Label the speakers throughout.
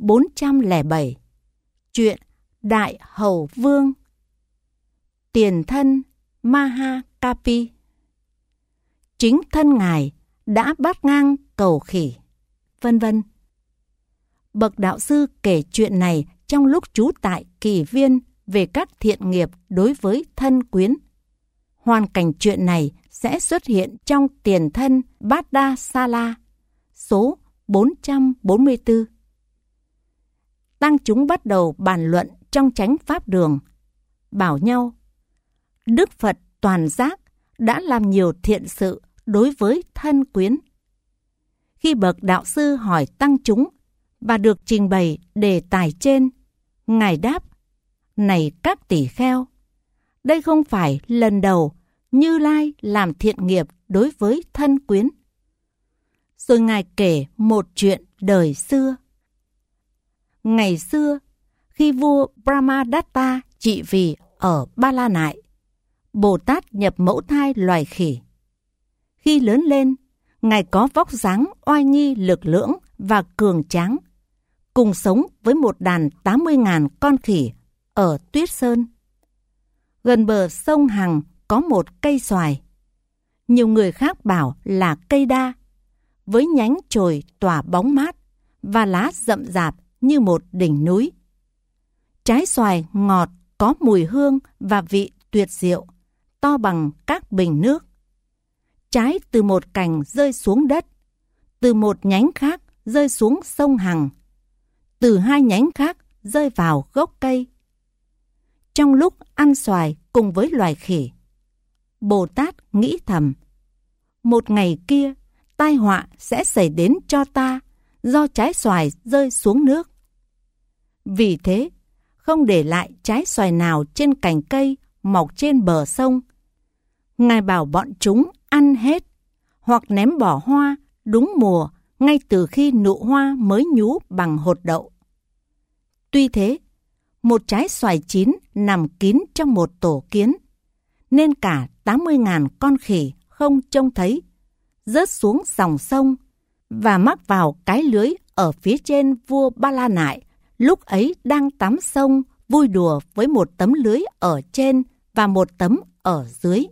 Speaker 1: 407. Chuyện Đại Hầu Vương. Tiền thân Mahakapi. Chính thân ngài đã bát ngang cầu khỉ, vân vân. Bậc đạo sư kể chuyện này trong lúc trú tại Kỳ Viên về các thiện nghiệp đối với thân quyến. Hoàn cảnh chuyện này sẽ xuất hiện trong Tiền thân Bhaddasala, số 444. Tăng chúng bắt đầu bàn luận trong chánh pháp đường, bảo nhau: Đức Phật toàn giác đã làm nhiều thiện sự đối với thân quyến. Khi bậc đạo sư hỏi tăng chúng và được trình bày đề tài trên, ngài đáp: Này các tỷ kheo, đây không phải lần đầu Như Lai làm thiện nghiệp đối với thân quyến. Rồi ngài kể một chuyện đời xưa. Ngày xưa, khi vua Brahmadatta trị vì ở Ba La Nại, Bồ Tát nhập mẫu thai loài khỉ. Khi lớn lên, ngài có vóc dáng oai nghi lực lưỡng và cường tráng, cùng sống với một đàn 80.000 con khỉ ở Tuyết Sơn. Gần bờ sông Hằng có một cây xoài. Nhiều người khác bảo là cây đa, với nhánh chồi tỏa bóng mát và lá rậm rạp như một đỉnh núi. Trái xoài ngọt, có mùi hương và vị tuyệt diệu, to bằng các bình nước. Trái từ một cành rơi xuống đất, từ một nhánh khác rơi xuống sông Hằng, từ hai nhánh khác rơi vào gốc cây. Trong lúc ăn xoài cùng với loài khỉ, Bồ Tát nghĩ thầm: Một ngày kia, tai họa sẽ xảy đến cho ta do trái xoài rơi xuống nước. Vì thế, không để lại trái xoài nào trên cành cây mọc trên bờ sông. Ngài bảo bọn chúng ăn hết, hoặc ném bỏ hoa đúng mùa ngay từ khi nụ hoa mới nhú bằng hột đậu. Tuy thế, một trái xoài chín nằm kín trong một tổ kiến, nên cả 80.000 con khỉ không trông thấy, rớt xuống dòng sông và mắc vào cái lưới ở phía trên vua Ba La Nại, lúc ấy đang tắm sông vui đùa với một tấm lưới ở trên và một tấm ở dưới.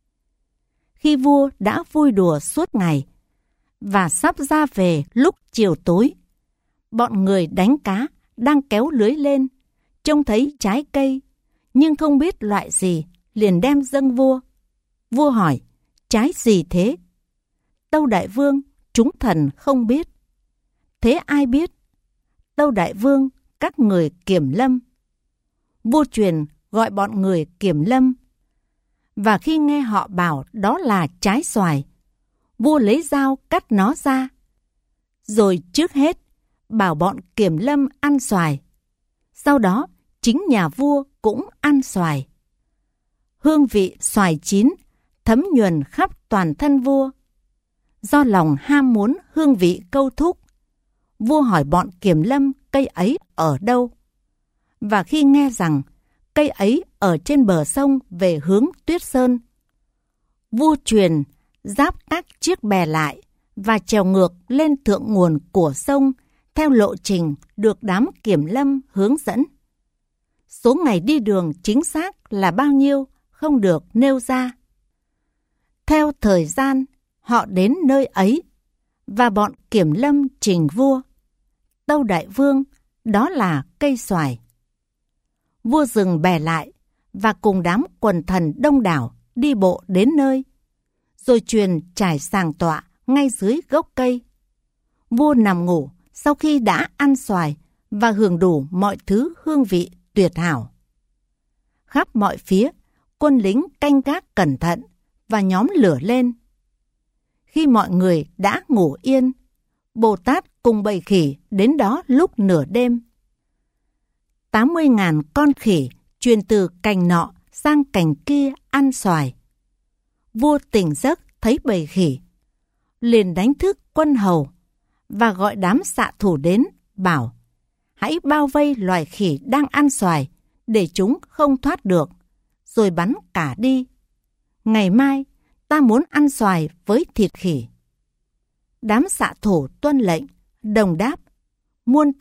Speaker 1: Khi vua đã vui đùa suốt ngày và sắp ra về lúc chiều tối, bọn người đánh cá đang kéo lưới lên, trông thấy trái cây nhưng không biết loại gì, liền đem dâng vua. Vua hỏi: Trái gì thế? Tâu đại vương: Chúng thần không biết. Thế ai biết? Tâu đại vương: Các người kiểm lâm. Vua truyền gọi bọn người kiểm lâm, và khi nghe họ bảo đó là trái xoài, vua lấy dao cắt nó ra, rồi trước hết bảo bọn kiểm lâm ăn xoài. Sau đó chính nhà vua cũng ăn xoài. Hương vị xoài chín thấm nhuần khắp toàn thân vua. Do lòng ham muốn hương vị câu thúc, vua hỏi bọn kiểm lâm cây ấy ở đâu. Và khi nghe rằng cây ấy ở trên bờ sông về hướng Tuyết Sơn, vua truyền giáp các chiếc bè lại và trèo ngược lên thượng nguồn của sông theo lộ trình được đám kiểm lâm hướng dẫn. Số ngày đi đường chính xác là bao nhiêu không được nêu ra. Theo thời gian, họ đến nơi ấy, và bọn kiểm lâm trình vua: Tâu đại vương, đó là cây xoài. Vua dừng bè lại và cùng đám quần thần đông đảo đi bộ đến nơi, rồi truyền trải sàng tọa ngay dưới gốc cây. Vua nằm ngủ sau khi đã ăn xoài và hưởng đủ mọi thứ hương vị tuyệt hảo. Khắp mọi phía, quân lính canh gác cẩn thận và nhóm lửa lên. Khi mọi người đã ngủ yên, Bồ Tát cùng bầy khỉ đến đó lúc nửa đêm. 80.000 con khỉ truyền từ cành nọ sang cành kia ăn xoài. Vua tỉnh giấc thấy bầy khỉ, liền đánh thức quân hầu và gọi đám xạ thủ đến, bảo: Hãy bao vây loài khỉ đang ăn xoài để chúng không thoát được, rồi bắn cả đi. Ngày mai ta muốn ăn xoài với thịt khỉ. Đám xạ thủ tuân lệnh, đồng đáp: Muôn tâu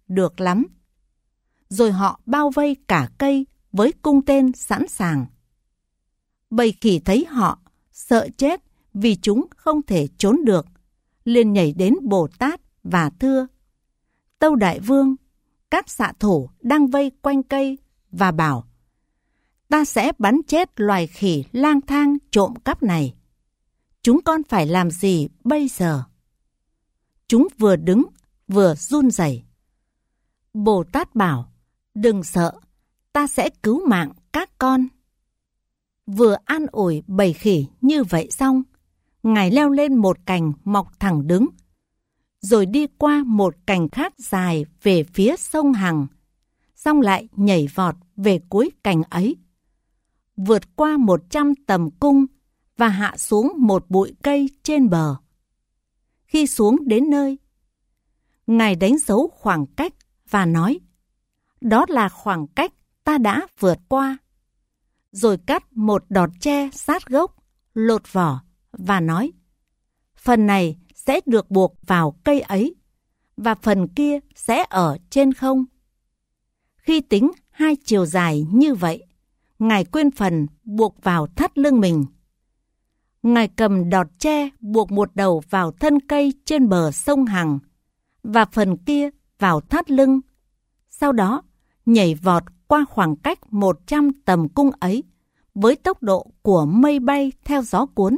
Speaker 1: được lắm. Rồi họ bao vây cả cây với cung tên sẵn sàng. Bầy khỉ thấy họ, sợ chết vì chúng không thể trốn được, liền nhảy đến Bồ Tát và thưa: Tâu Đại Vương, các xạ thủ đang vây quanh cây, và bảo: Ta sẽ bắn chết loài khỉ lang thang trộm cắp này. Chúng con phải làm gì bây giờ? Chúng vừa đứng vừa run rẩy. Bồ Tát bảo: Đừng sợ, ta sẽ cứu mạng các con. Vừa an ủi bầy khỉ như vậy xong, Ngài leo lên một cành mọc thẳng đứng, rồi đi qua một cành khác dài về phía sông Hằng, xong lại nhảy vọt về cuối cành ấy, vượt qua 100 tầm cung và hạ xuống một bụi cây trên bờ. Khi xuống đến nơi, Ngài đánh dấu khoảng cách và nói: Đó là khoảng cách ta đã vượt qua. Rồi cắt một đọt tre sát gốc, lột vỏ và nói: Phần này sẽ được buộc vào cây ấy, và phần kia sẽ ở trên không. Khi tính 2 chiều dài như vậy, Ngài quên phần buộc vào thắt lưng mình. Ngài cầm đọt tre buộc một đầu vào thân cây trên bờ sông Hằng, và phần kia vào thắt lưng. Sau đó, nhảy vọt qua khoảng cách 100 tầm cung ấy với tốc độ của mây bay theo gió cuốn.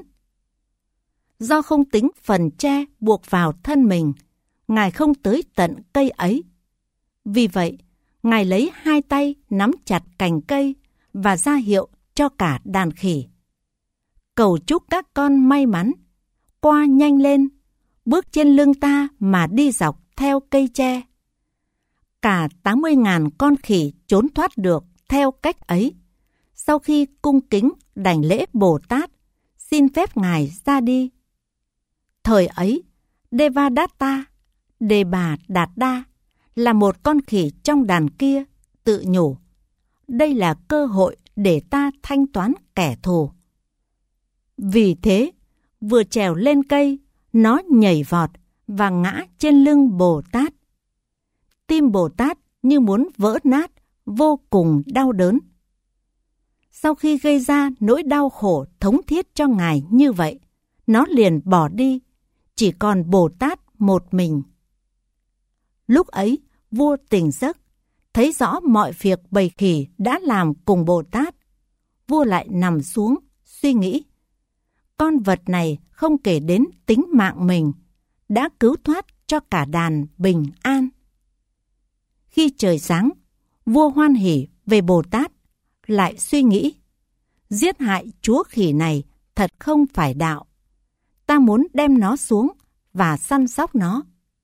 Speaker 1: Do không tính phần tre buộc vào thân mình, Ngài không tới tận cây ấy. Vì vậy, Ngài lấy 2 tay nắm chặt cành cây và ra hiệu cho cả đàn khỉ: Cầu chúc các con may mắn, qua nhanh lên, bước trên lưng ta mà đi dọc theo cây tre. Cả 80.000 con khỉ trốn thoát được theo cách ấy, sau khi cung kính đảnh lễ Bồ Tát, xin phép Ngài ra đi. Thời ấy, Devadatta, Đề Bà Đạt Đa, là một con khỉ trong đàn kia, tự nhủ: Đây là cơ hội để ta thanh toán kẻ thù. Vì thế, vừa trèo lên cây, nó nhảy vọt và ngã trên lưng Bồ Tát. Tim Bồ Tát như muốn vỡ nát, vô cùng đau đớn. Sau khi gây ra nỗi đau khổ thống thiết cho Ngài như vậy, nó liền bỏ đi, chỉ còn Bồ Tát một mình. Lúc ấy, vua tỉnh giấc, thấy rõ mọi việc bầy khỉ đã làm cùng Bồ Tát. Vua lại nằm xuống, suy nghĩ: Con vật này không kể đến tính mạng mình, đã cứu thoát cho cả đàn bình an. Khi trời sáng, vua hoan hỉ về Bồ Tát, lại suy nghĩ: Giết hại chúa khỉ này thật không phải đạo. Ta muốn đem nó xuống và săn sóc nó.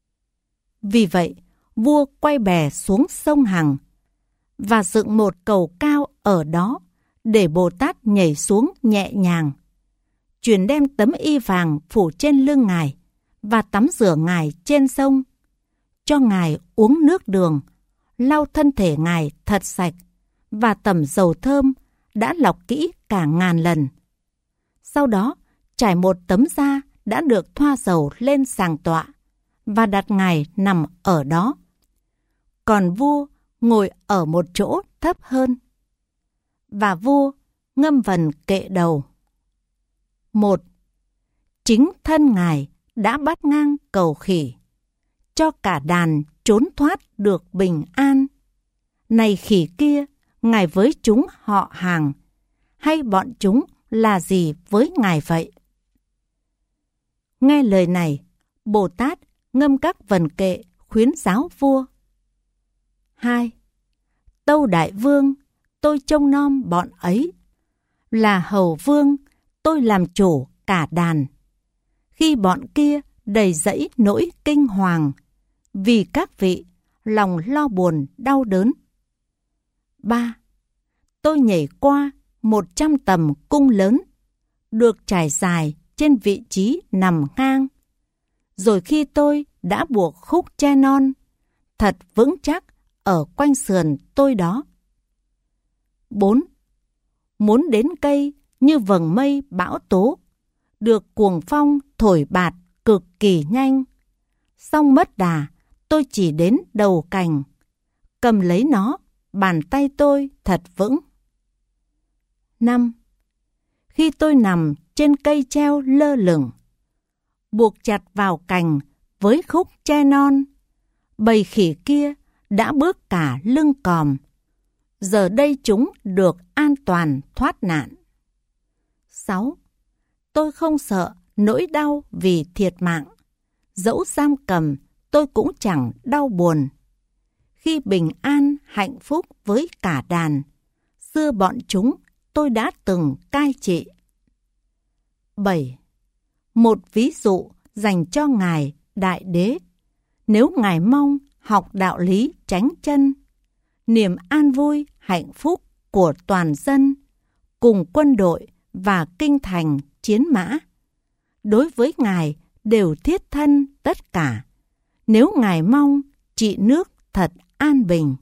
Speaker 1: Vì vậy, vua quay bè xuống sông Hằng và dựng một cầu cao ở đó để Bồ Tát nhảy xuống nhẹ nhàng, truyền đem tấm y vàng phủ trên lưng Ngài và tắm rửa Ngài trên sông, cho Ngài uống nước đường, lau thân thể Ngài thật sạch và tẩm dầu thơm đã lọc kỹ cả ngàn lần. Sau đó, trải một tấm da đã được thoa dầu lên sàng tọa và đặt Ngài nằm ở đó. Còn vua ngồi ở một chỗ thấp hơn. Và vua ngâm vần kệ đầu: 1. Chính thân Ngài đã bắt ngang cầu khỉ, cho cả đàn trốn thoát được bình an. Này khỉ kia, Ngài với chúng họ hàng, hay bọn chúng là gì với Ngài vậy? Nghe lời này, Bồ Tát ngâm các vần kệ khuyến giáo vua. 2. Tâu Đại Vương, tôi trông nom bọn ấy. Là hầu vương, tôi làm chủ cả đàn. Khi bọn kia đầy dẫy nỗi kinh hoàng, vì các vị lòng lo buồn đau đớn. 3. Tôi nhảy qua 100 tầm cung lớn, được trải dài trên vị trí nằm ngang. Rồi khi tôi đã buộc khúc tre non, thật vững chắc ở quanh sườn tôi đó. 4. Muốn đến cây như vầng mây bão tố, được cuồng phong thổi bạt cực kỳ nhanh. Xong mất đà, tôi tôi chỉ đến đầu cành, cầm lấy nó, bàn tay tôi thật vững. 5. Khi tôi nằm trên cây treo lơ lửng, buộc chặt vào cành với khúc tre non, bầy khỉ kia đã bước cả lưng còm, giờ đây chúng được an toàn thoát nạn. 6. Tôi không sợ nỗi đau vì thiệt mạng, dẫu giam cầm tôi cũng chẳng đau buồn. Khi bình an hạnh phúc với cả đàn, xưa bọn chúng tôi đã từng cai trị. 7. Một ví dụ dành cho Ngài Đại Đế. Nếu Ngài mong học đạo lý chánh chân, niềm an vui hạnh phúc của toàn dân, cùng quân đội và kinh thành chiến mã, đối với Ngài đều thiết thân tất cả, nếu Ngài mong trị nước thật an bình.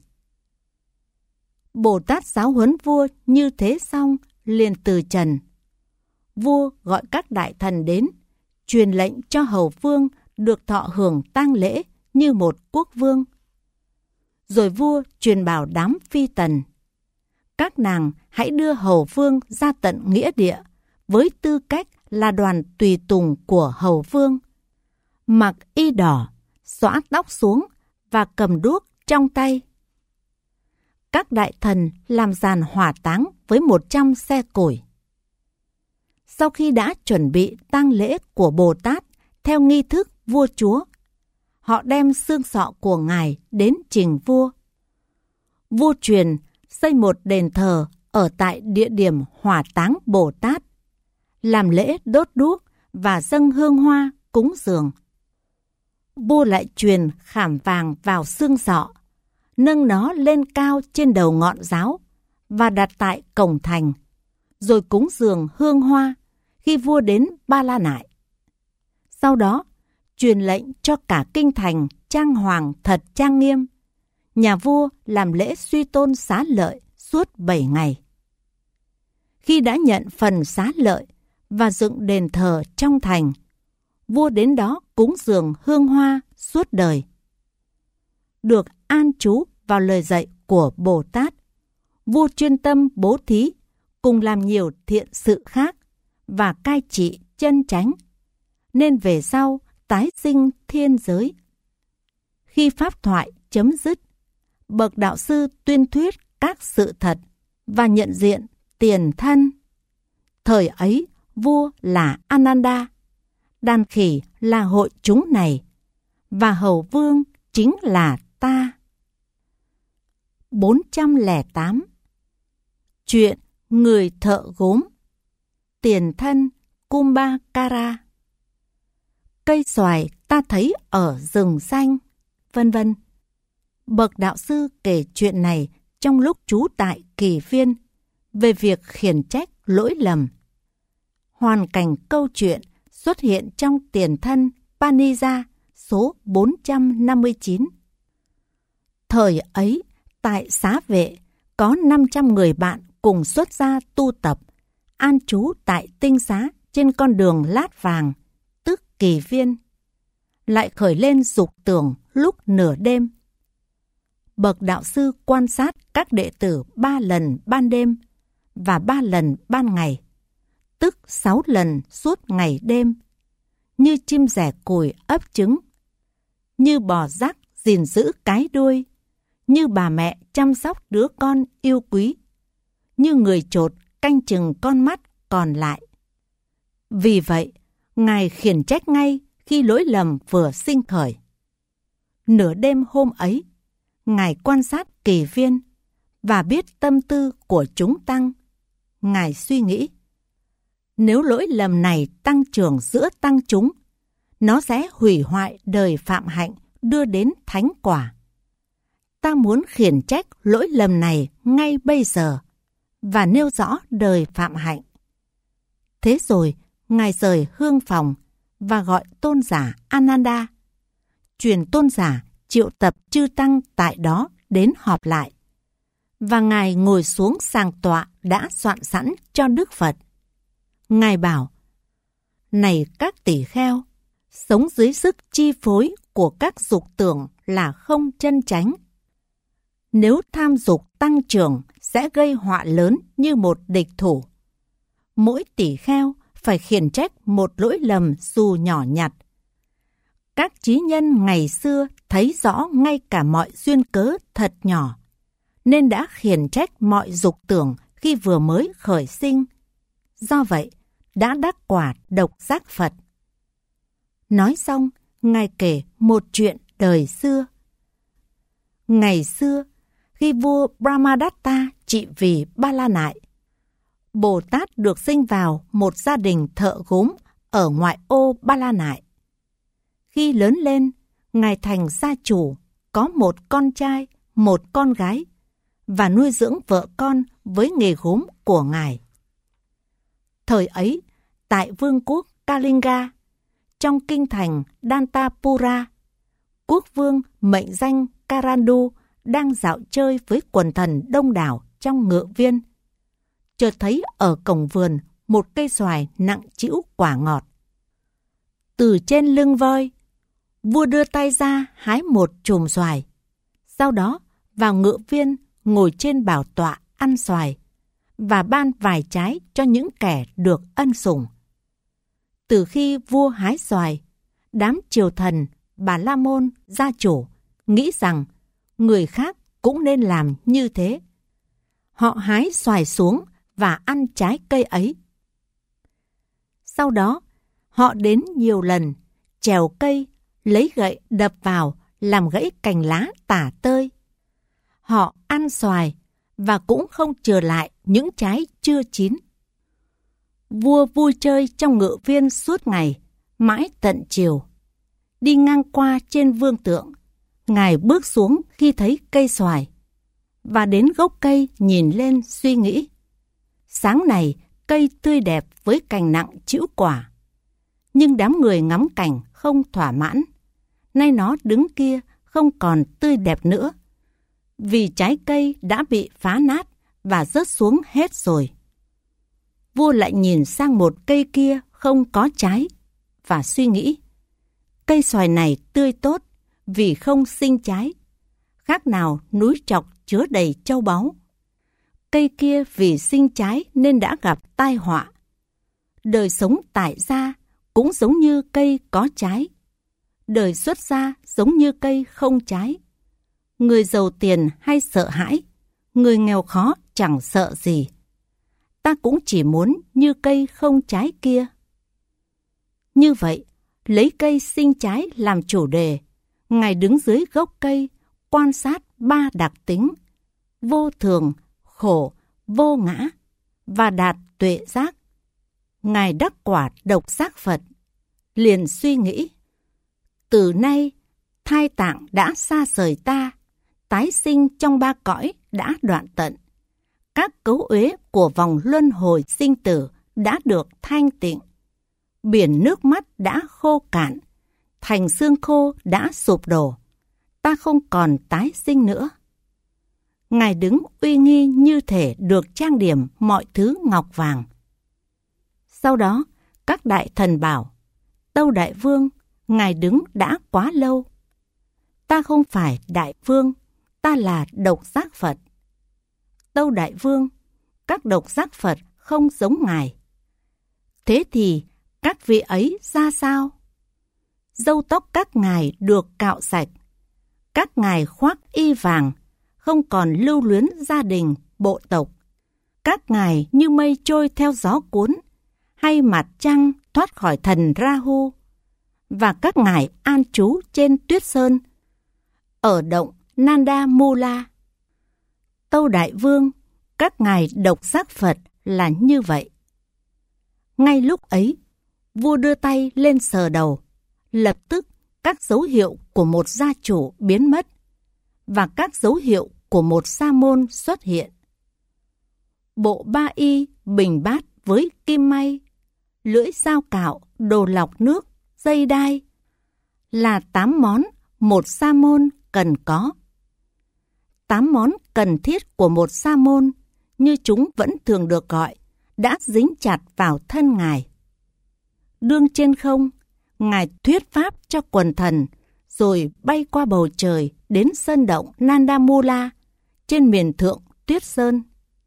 Speaker 1: Bồ Tát giáo huấn vua như thế xong, liền từ trần. Vua gọi các đại thần đến, truyền lệnh cho hầu vương được thọ hưởng tang lễ như một quốc vương. Rồi vua truyền bảo đám phi tần: các nàng hãy đưa hầu vương ra tận nghĩa địa với tư cách là đoàn tùy tùng của hầu vương, mặc y đỏ, xõa tóc xuống và cầm đuốc trong tay. Các đại thần làm giàn hỏa táng với 100 xe củi. Sau khi đã chuẩn bị tang lễ của Bồ Tát theo nghi thức vua chúa, họ đem xương sọ của Ngài đến trình vua. Vua truyền xây một đền thờ ở tại địa điểm hỏa táng Bồ Tát, làm lễ đốt đuốc và dâng hương hoa cúng dường. Vua lại truyền khảm vàng vào xương sọ, nâng nó lên cao trên đầu ngọn giáo và đặt tại cổng thành, rồi cúng dường hương hoa khi vua đến Ba La Nại. Sau đó, truyền lệnh cho cả kinh thành trang hoàng thật trang nghiêm. Nhà vua làm lễ suy tôn xá lợi suốt 7 ngày. Khi đã nhận phần xá lợi và dựng đền thờ trong thành, vua đến đó cúng dường hương hoa suốt đời. Được an trú vào lời dạy của Bồ Tát, vua chuyên tâm bố thí, cùng làm nhiều thiện sự khác và cai trị chân chánh, nên về sau tái sinh thiên giới. Khi pháp thoại chấm dứt, bậc đạo sư tuyên thuyết các sự thật và nhận diện tiền thân. Thời ấy, vua là Ananda, đàn khỉ là hội chúng này, và hầu vương chính là ta. 408. Chuyện người thợ gốm. Tiền thân Kumbhakara. Cây xoài ta thấy ở rừng xanh, vân vân. Bậc đạo sư kể chuyện này trong lúc trú tại Kỳ Viên về việc khiển trách lỗi lầm. Hoàn cảnh câu chuyện xuất hiện trong tiền thân Panija số 459. Thời ấy, tại Xá Vệ, có 500 người bạn cùng xuất gia tu tập, an trú tại tinh xá trên con đường Lát Vàng, tức Kỳ Viên. Lại khởi lên dục tưởng lúc nửa đêm. Bậc đạo sư quan sát các đệ tử 3 lần ban đêm và 3 lần ban ngày, tức 6 lần suốt ngày đêm, như chim rẻ củi ấp trứng, như bò rắc gìn giữ cái đuôi, như bà mẹ chăm sóc đứa con yêu quý, như người chột canh chừng con mắt còn lại. Vì vậy, Ngài khiển trách ngay khi lỗi lầm vừa sinh khởi. Nửa đêm hôm ấy, Ngài quan sát Kỳ Viên và biết tâm tư của chúng tăng. Ngài suy nghĩ, nếu lỗi lầm này tăng trưởng giữa tăng chúng, nó sẽ hủy hoại đời phạm hạnh đưa đến thánh quả. Ta muốn khiển trách lỗi lầm này ngay bây giờ và nêu rõ đời phạm hạnh. Thế rồi, Ngài rời hương phòng và gọi tôn giả Ananda. Truyền tôn giả triệu tập chư tăng tại đó đến họp lại. Và Ngài ngồi xuống sàng tọa đã soạn sẵn cho Đức Phật. Ngài bảo, này các tỷ kheo, sống dưới sức chi phối của các dục tưởng là không chân chánh. Nếu tham dục tăng trưởng sẽ gây họa lớn như một địch thủ. Mỗi tỳ kheo phải khiển trách một lỗi lầm dù nhỏ nhặt. Các trí nhân ngày xưa thấy rõ ngay cả mọi duyên cớ thật nhỏ, nên đã khiển trách mọi dục tưởng khi vừa mới khởi sinh. Do vậy, đã đắc quả độc giác Phật. Nói xong, Ngài kể một chuyện đời xưa. Ngày xưa, khi vua Brahmadatta trị vì Ba La Nại, Bồ Tát được sinh vào một gia đình thợ gốm ở ngoại ô Ba La Nại. Khi lớn lên, Ngài thành gia chủ, có một con trai, một con gái, và nuôi dưỡng vợ con với nghề gốm của Ngài. Thời ấy, tại vương quốc Kalinga, trong kinh thành Dantapura, quốc vương mệnh danh Karandu đang dạo chơi với quần thần đông đảo trong ngự viên. Chợt thấy ở cổng vườn một cây xoài nặng trĩu quả ngọt. Từ trên lưng voi, vua đưa tay ra hái một chùm xoài. Sau đó vào ngự viên ngồi trên bảo tọa ăn xoài và ban vài trái cho những kẻ được ân sủng. Từ khi vua hái xoài, đám triều thần, Bà La Môn, gia chủ nghĩ rằng người khác cũng nên làm như thế. Họ hái xoài xuống và ăn trái cây ấy. Sau đó, họ đến nhiều lần, trèo cây, lấy gậy đập vào làm gãy cành lá tả tơi. Họ ăn xoài và cũng không chừa lại những trái chưa chín. Vua vui chơi trong ngự viên suốt ngày, mãi tận chiều. Đi ngang qua trên vương tượng, Ngài bước xuống khi thấy cây xoài, và đến gốc cây nhìn lên suy nghĩ. Sáng này cây tươi đẹp với cành nặng trĩu quả, nhưng đám người ngắm cảnh không thỏa mãn. Nay nó đứng kia không còn tươi đẹp nữa, vì trái cây đã bị phá nát và rớt xuống hết rồi. Vua lại nhìn sang một cây kia không có trái và suy nghĩ, cây xoài này tươi tốt vì không sinh trái, khác nào núi trọc chứa đầy châu báu. Cây kia vì sinh trái nên đã gặp tai họa. Đời sống tại gia cũng giống như cây có trái, đời xuất gia giống như cây không trái. Người giàu tiền hay sợ hãi, người nghèo khó chẳng sợ gì. Ta cũng chỉ muốn như cây không trái kia. Như vậy, lấy cây sinh trái làm chủ đề, Ngài đứng dưới gốc cây, quan sát ba đặc tính: vô thường, khổ, vô ngã, và đạt tuệ giác. Ngài đắc quả độc giác Phật, liền suy nghĩ: từ nay, thai tạng đã xa rời ta, tái sinh trong ba cõi đã đoạn tận. Các cấu uế của vòng luân hồi sinh tử đã được thanh tịnh. Biển nước mắt đã khô cạn, thành xương khô đã sụp đổ. Ta không còn tái sinh nữa. Ngài đứng uy nghi như thể được trang điểm mọi thứ ngọc vàng. Sau đó, các đại thần bảo: Tâu Đại Vương, Ngài đứng đã quá lâu. Ta không phải Đại Vương, ta là độc giác Phật. Tâu Đại Vương, các độc giác Phật không giống Ngài. Thế thì các vị ấy ra sao? Râu tóc các ngài được cạo sạch, các ngài khoác y vàng, không còn lưu luyến gia đình, bộ tộc. Các ngài như mây trôi theo gió cuốn, hay mặt trăng thoát khỏi thần Rahu. Và các ngài an trú trên tuyết sơn, ở động Nanda Mula. Tâu Đại Vương, các ngài độc giác Phật là như vậy. Ngay lúc ấy, vua đưa tay lên sờ đầu, lập tức các dấu hiệu của một gia chủ biến mất, và các dấu hiệu của một sa môn xuất hiện. Bộ ba y bình bát với kim may, lưỡi dao cạo, đồ lọc nước, dây đai là 8 món một sa môn cần có. 8 món cần thiết của một sa môn, như chúng vẫn thường được gọi, đã dính chặt vào thân Ngài. Đương trên không, Ngài thuyết pháp cho quần thần, rồi bay qua bầu trời đến sơn động Nandamula trên miền thượng Tuyết Sơn.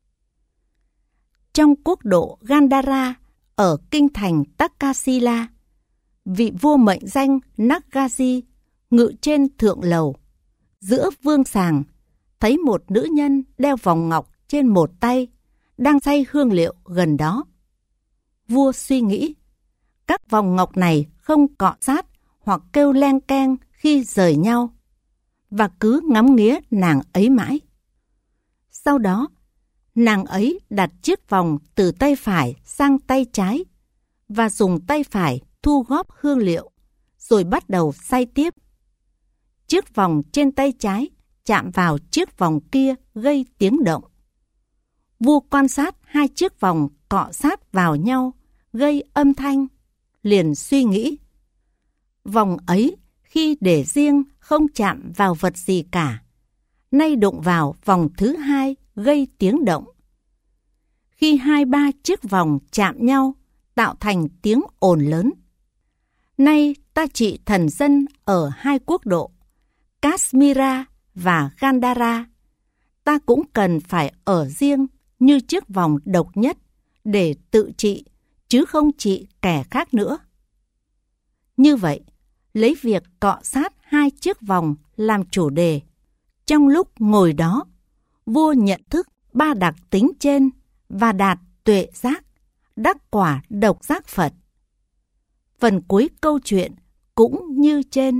Speaker 1: Trong quốc độ Gandhara ở kinh thành Takasila, vị vua mệnh danh Nagaji ngự trên thượng lầu, giữa vương sàng, thấy một nữ nhân đeo vòng ngọc trên một tay, đang xay hương liệu gần đó. Vua suy nghĩ, các vòng ngọc này không cọ sát hoặc kêu leng keng khi rời nhau, và cứ ngắm nghía nàng ấy mãi. Sau đó, nàng ấy đặt chiếc vòng từ tay phải sang tay trái, và dùng tay phải thu góp hương liệu, rồi bắt đầu xay tiếp. Chiếc vòng trên tay trái chạm vào chiếc vòng kia gây tiếng động. Vua quan sát hai chiếc vòng cọ sát vào nhau, gây âm thanh, liền suy nghĩ. Vòng ấy khi để riêng không chạm vào vật gì cả, nay đụng vào vòng thứ hai gây tiếng động. Khi 2-3 chiếc vòng chạm nhau, tạo thành tiếng ồn lớn. Nay ta trị thần dân ở hai quốc độ, Kashmira và Gandhara. Ta cũng cần phải ở riêng như chiếc vòng độc nhất để tự trị, chứ không trị kẻ khác nữa. Như vậy, lấy việc cọ sát hai chiếc vòng làm chủ đề. Trong lúc ngồi đó, vua nhận thức 3 đặc tính trên và đạt tuệ giác, đắc quả độc giác Phật. Phần cuối câu chuyện cũng như trên.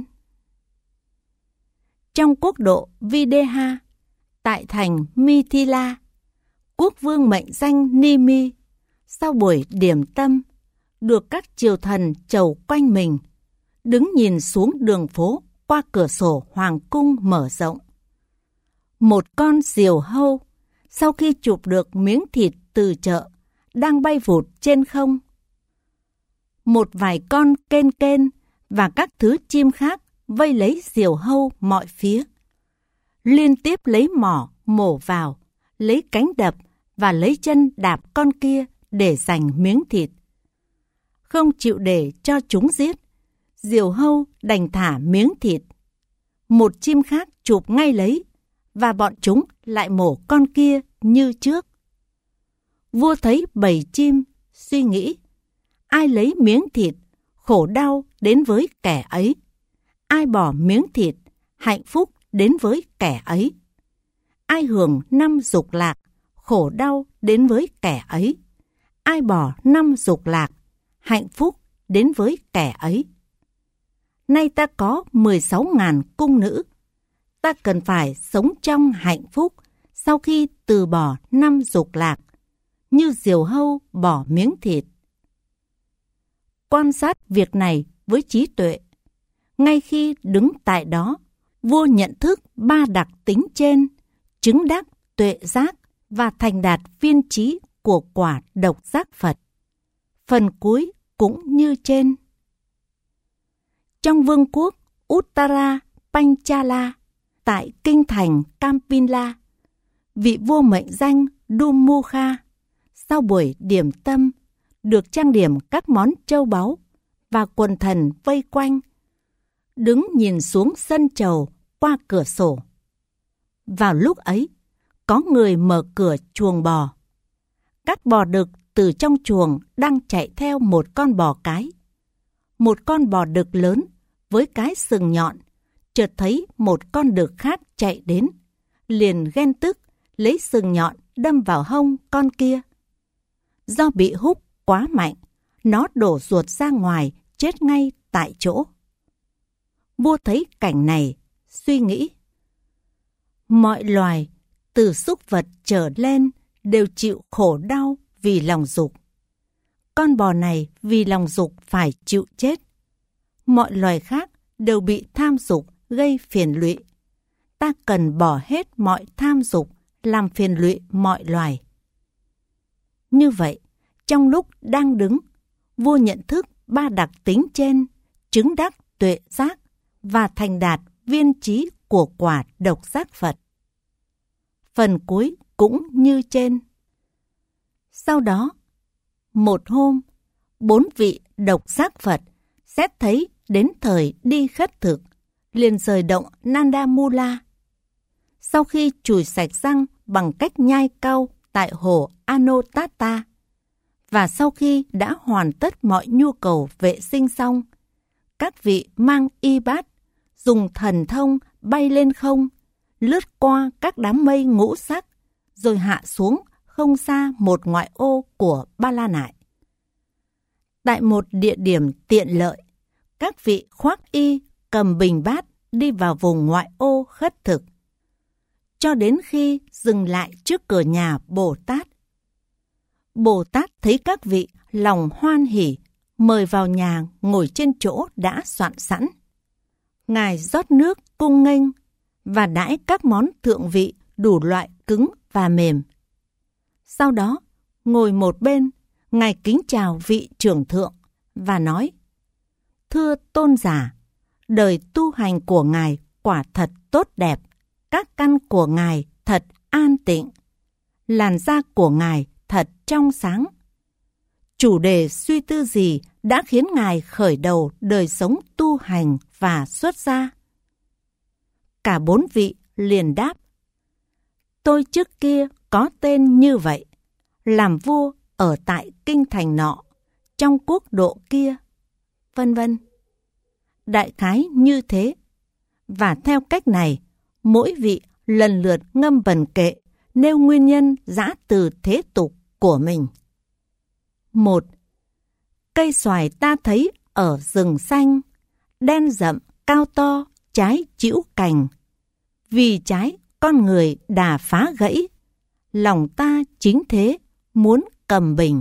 Speaker 1: Trong quốc độ Videha, tại thành Mithila, quốc vương mệnh danh Nimi, sau buổi điểm tâm, được các triều thần chầu quanh mình, đứng nhìn xuống đường phố qua cửa sổ hoàng cung mở rộng. Một con diều hâu, sau khi chụp được miếng thịt từ chợ, đang bay vụt trên không. Một vài con kên kên và các thứ chim khác vây lấy diều hâu mọi phía, liên tiếp lấy mỏ mổ vào, lấy cánh đập và lấy chân đạp con kia để giành miếng thịt. Không chịu để cho chúng giết, diều hâu đành thả miếng thịt. Một chim khác chụp ngay lấy, và bọn chúng lại mổ con kia như trước. Vua thấy bầy chim, suy nghĩ, ai lấy miếng thịt, khổ đau đến với kẻ ấy. Ai bỏ miếng thịt, hạnh phúc đến với kẻ ấy. Ai hưởng 5 dục lạc, khổ đau đến với kẻ ấy. Ai bỏ 5 dục lạc, hạnh phúc đến với kẻ ấy. Nay ta có 16.000 cung nữ. Ta cần phải sống trong hạnh phúc sau khi từ bỏ 5 dục lạc, như diều hâu bỏ miếng thịt. Quan sát việc này với trí tuệ. Ngay khi đứng tại đó, vua nhận thức 3 đặc tính trên, chứng đắc tuệ giác và thành đạt viên trí của quả độc giác Phật. Phần cuối cũng như trên. Trong vương quốc Uttara Panchala, tại kinh thành Kampila, vị vua mệnh danh Dumukha, sau buổi điểm tâm, được trang điểm các món châu báu và quần thần vây quanh, đứng nhìn xuống sân chầu qua cửa sổ. Vào lúc ấy, có người mở cửa chuồng bò. Các bò đực từ trong chuồng đang chạy theo một con bò cái. Một con bò đực lớn với cái sừng nhọn chợt thấy một con đực khác chạy đến, liền ghen tức lấy sừng nhọn đâm vào hông con kia. Do bị húc quá mạnh, nó đổ ruột ra ngoài, chết ngay tại chỗ. Vua thấy cảnh này, suy nghĩ. Mọi loài, từ súc vật trở lên, đều chịu khổ đau vì lòng dục. Con bò này vì lòng dục phải chịu chết. Mọi loài khác đều bị tham dục gây phiền lụy. Ta cần bỏ hết mọi tham dục làm phiền lụy mọi loài. Như vậy, trong lúc đang đứng, vua nhận thức 3 đặc tính trên, chứng đắc tuệ giác và thành đạt viên trí của quả độc giác Phật. Phần cuối cũng như trên. Sau đó, một hôm, 4 vị độc giác Phật xét thấy đến thời đi khất thực, liền rời động Nanda Mula. Sau khi chùi sạch răng bằng cách nhai cau tại hồ Anotatta, và sau khi đã hoàn tất mọi nhu cầu vệ sinh xong, các vị mang y bát, dùng thần thông bay lên không, lướt qua các đám mây ngũ sắc, rồi hạ xuống không xa một ngoại ô của Ba La Nại. Tại một địa điểm tiện lợi, các vị khoác y cầm bình bát đi vào vùng ngoại ô khất thực, cho đến khi dừng lại trước cửa nhà Bồ Tát. Bồ Tát thấy các vị lòng hoan hỉ, mời vào nhà ngồi trên chỗ đã soạn sẵn. Ngài rót nước cung nghênh và đãi các món thượng vị đủ loại cứng và mềm. Sau đó, ngồi một bên, Ngài kính chào vị trưởng thượng và nói: Thưa tôn giả, đời tu hành của Ngài quả thật tốt đẹp, các căn của Ngài thật an tịnh, làn da của Ngài thật trong sáng. Chủ đề suy tư gì đã khiến Ngài khởi đầu đời sống tu hành và xuất gia? Cả bốn vị liền đáp: Tôi trước kia có tên như vậy, làm vua ở tại kinh thành nọ, trong quốc độ kia, vân vân. Đại khái như thế. Và theo cách này, mỗi vị lần lượt ngâm bần kệ nêu nguyên nhân giã từ thế tục của mình. 1. Cây xoài ta thấy ở rừng xanh, đen rậm, cao to, trái chĩu cành. Vì trái con người đà phá gãy, lòng ta chính thế muốn cầm bình.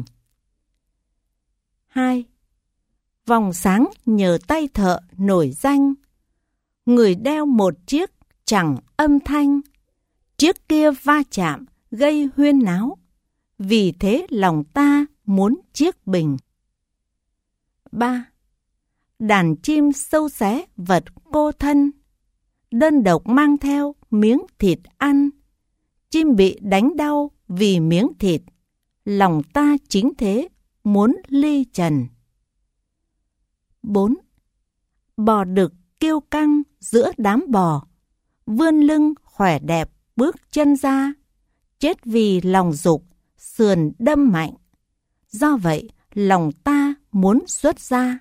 Speaker 1: 2. Vòng sáng nhờ tay thợ nổi danh, người đeo một chiếc chẳng âm thanh, chiếc kia va chạm gây huyên náo, vì thế lòng ta muốn chiếc bình. 3. Đàn chim sâu xé vật cô thân, đơn độc mang theo miếng thịt ăn, chim bị đánh đau vì miếng thịt, lòng ta chính thế muốn ly trần. 4. Bò đực kiêu căng giữa đám bò, vươn lưng khỏe đẹp bước chân ra, chết vì lòng dục, sườn đâm mạnh. Do vậy, lòng ta muốn xuất gia.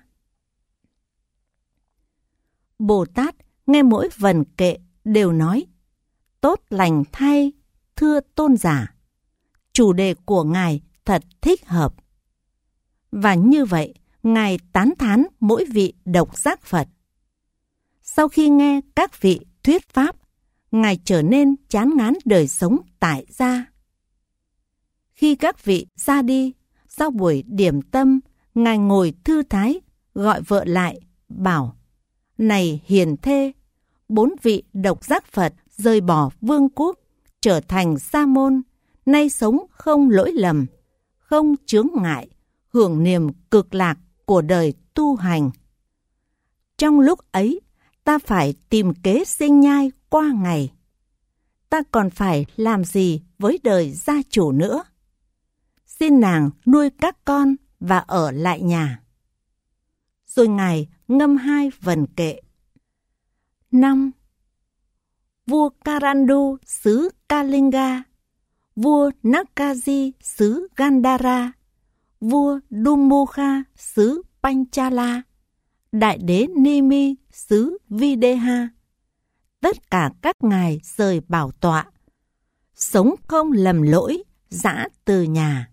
Speaker 1: Bồ Tát nghe mỗi vần kệ đều nói: Tốt lành thay, thưa tôn giả. Chủ đề của Ngài thật thích hợp. Và như vậy, Ngài tán thán mỗi vị độc giác Phật. Sau khi nghe các vị thuyết pháp, Ngài trở nên chán ngán đời sống tại gia. Khi các vị ra đi, sau buổi điểm tâm, Ngài ngồi thư thái, gọi vợ lại, bảo: Này hiền thê, 4 vị độc giác Phật rời bỏ vương quốc, trở thành sa môn, nay sống không lỗi lầm, không chướng ngại, hưởng niềm cực lạc của đời tu hành. Trong lúc ấy, ta phải tìm kế sinh nhai qua ngày. Ta còn phải làm gì với đời gia chủ nữa? Xin nàng nuôi các con và ở lại nhà. Rồi Ngài ngâm 2 vần kệ. 5. Vua Karandu xứ Kalinga, vua Nakaji xứ Gandhara, vua Dumukha xứ Panchala, đại đế Nimi xứ Videha, tất cả các ngài rời bảo tọa, sống không lầm lỗi, giã từ nhà.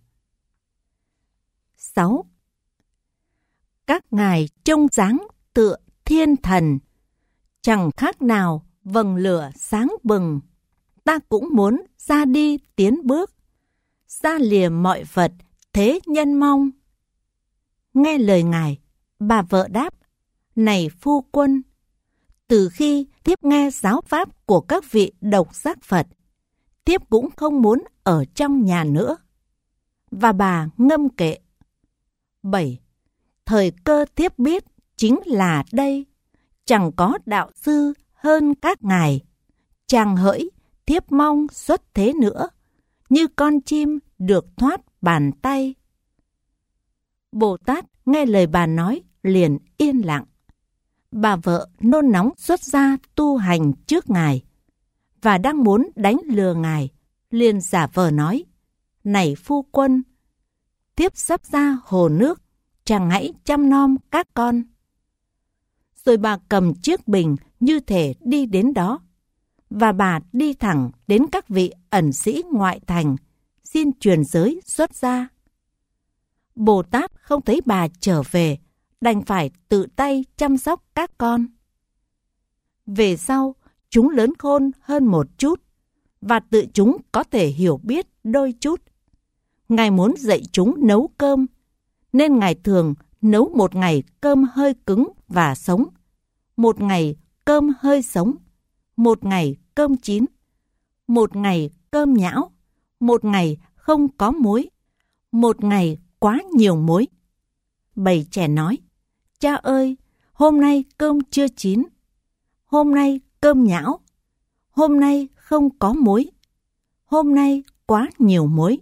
Speaker 1: 6. Các ngài trông dáng tựa thiên thần, chẳng khác nào vầng lửa sáng bừng. Ta cũng muốn ra đi tiến bước, ra lìa mọi vật thế nhân mong. Nghe lời Ngài, bà vợ đáp: Này phu quân, từ khi tiếp nghe giáo pháp của các vị độc giác Phật, tiếp cũng không muốn ở trong nhà nữa. Và bà ngâm kệ. 7. Thời cơ tiếp biết chính là đây, chẳng có đạo sư hơn các ngài. Chàng hỡi tiếp mong xuất thế nữa, như con chim được thoát bàn tay. Bồ Tát nghe lời bà nói liền yên lặng. bà vợ nôn nóng xuất gia tu hành trước Ngài và đang muốn đánh lừa Ngài, liền giả vờ nói: "Này phu quân, tiếp sắp ra hồ nước, chàng hãy chăm nom các con." Rồi bà cầm chiếc bình như thể đi đến đó, và bà đi thẳng đến các vị ẩn sĩ ngoại thành, xin truyền giới xuất gia. Bồ Tát không thấy bà trở về, đành phải tự tay chăm sóc các con. Về sau, chúng lớn khôn hơn một chút, và tự chúng có thể hiểu biết đôi chút. Ngài muốn dạy chúng nấu cơm, nên Ngài thường nấu một ngày cơm hơi cứng và sống, một ngày cơm hơi sống, một ngày cơm chín, một ngày cơm nhão, một ngày không có muối, một ngày quá nhiều muối. Bầy trẻ nói: "Cha ơi, hôm nay cơm chưa chín, hôm nay cơm nhão, hôm nay không có muối, hôm nay quá nhiều muối."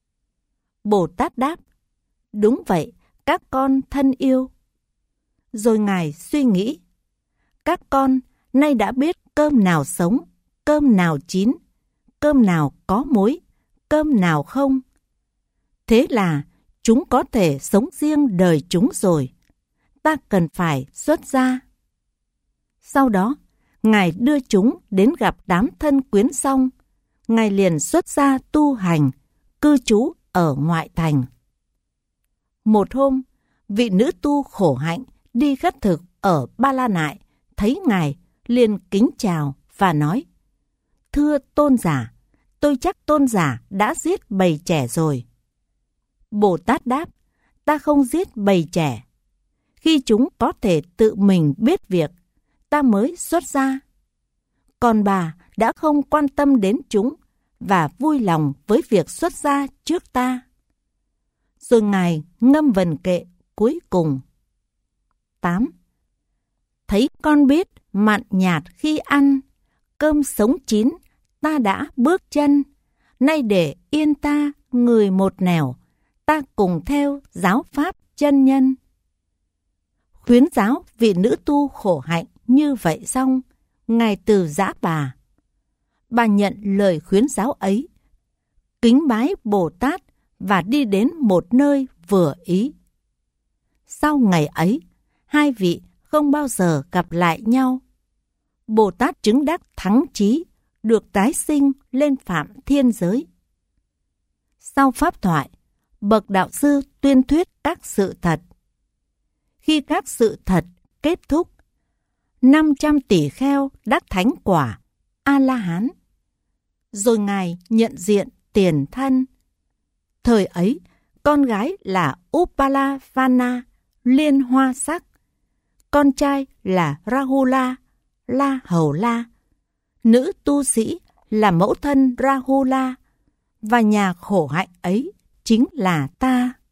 Speaker 1: Bồ Tát đáp: "Đúng vậy, các con thân yêu." Rồi Ngài suy nghĩ: "Các con nay đã biết cơm nào sống, cơm nào chín, cơm nào có muối, cơm nào không. Thế là chúng có thể sống riêng đời chúng rồi. Ta cần phải xuất gia." Sau đó, Ngài đưa chúng đến gặp đám thân quyến xong. Ngài liền xuất gia tu hành, cư trú ở ngoại thành. Một hôm, vị nữ tu khổ hạnh đi khất thực ở Ba La Nại, thấy Ngài liền kính chào và nói: "Thưa tôn giả, tôi chắc tôn giả đã giết bầy trẻ rồi." Bồ Tát đáp: "Ta không giết bầy trẻ. Khi chúng có thể tự mình biết việc, ta mới xuất gia. Còn bà đã không quan tâm đến chúng và vui lòng với việc xuất gia trước ta." Rồi Ngài ngâm vần kệ cuối cùng: 8. Thấy con biết mặn nhạt khi ăn, cơm sống chín ta đã bước chân. Nay để yên ta người một nẻo, ta cùng theo giáo pháp chân nhân. Khuyến giáo vị nữ tu khổ hạnh như vậy xong, Ngài từ giã bà. Bà nhận lời khuyến giáo ấy, kính bái Bồ Tát và đi đến một nơi vừa ý. Sau ngày ấy, hai vị không bao giờ gặp lại nhau. Bồ Tát chứng đắc thắng trí, được tái sinh lên phạm thiên giới. Sau pháp thoại, bậc đạo sư tuyên thuyết các sự thật. Khi các sự thật kết thúc, 500 tỷ kheo đắc thánh quả A-la-hán. Rồi Ngài nhận diện tiền thân. Thời ấy, con gái là Upalavana, liên hoa sắc. Con trai là Rahula, La Hầu La. Nữ tu sĩ là mẫu thân Rahula. Và nhà khổ hạnh ấy chính là ta.